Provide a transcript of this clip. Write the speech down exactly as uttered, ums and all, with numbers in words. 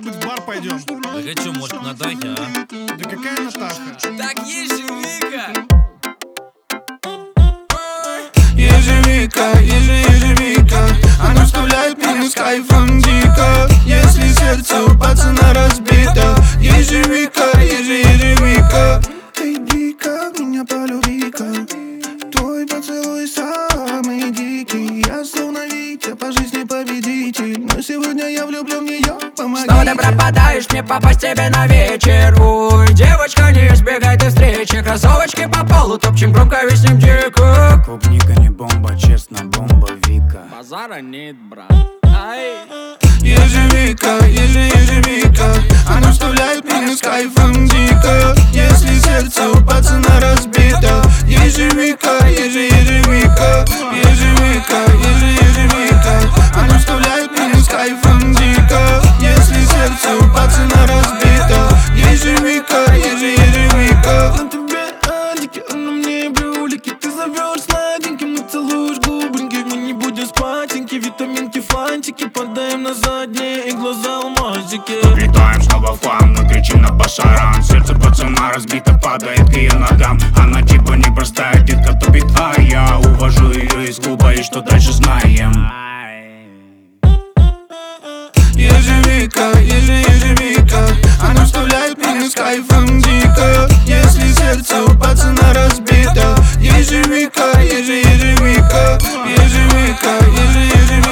может быть, в бар пойдем? Да хочу, может, к Натахе, а? Да какая Натаха? Так есть же Вика! Ежевика, еже, ежевика, она вставляет меня с кайфом дико. Если сердце у пацана разбито, ежевика, еже, ежевика. Иди-ка, меня полюби-ка, твой поцелуй самый дикий. Я словно Витя, по жизни победитель, но сегодня я влюблен в нее, помоги. Что ты пропадаешь, мне попасть тебе на вечер? Ой, девочка, не избегай ты встречи. Кроссовочки по полу, топчем громко, виснем дико. Клубника не бомба, честно, бомба Вика. Базара нет, брат. Ай! Ежевика, еже, ежевика, она вставляет меня с кайфом дико. Если сердце у пацана разбито, ежевика, еже, ежевика, ежевика, еже, ежевика, она вставляет меня с кайфом дико. Если сердце у пацана разбито, ежевика, еже, ежевика. На тебе алики, а на мне брюлики. Ты зовешь сладеньким, и целуешь губоньки. Мы не будем спатеньки, витаминки, фантики. Подаем на задние и глаза алмазики. Влетаем снова в хлам, мы кричим на пасаран. Сердце пацана разбито, падает к ее ногам. Она типа непростая, детка топит, а я увожу ее из клуба, и что дальше знаем. Ежевика, еже, ежевика, она вставляет меня с кайфом дико. Если сердце у пацана разбито, ежевика, еже, ежевика, ежевика, еже, ежевика.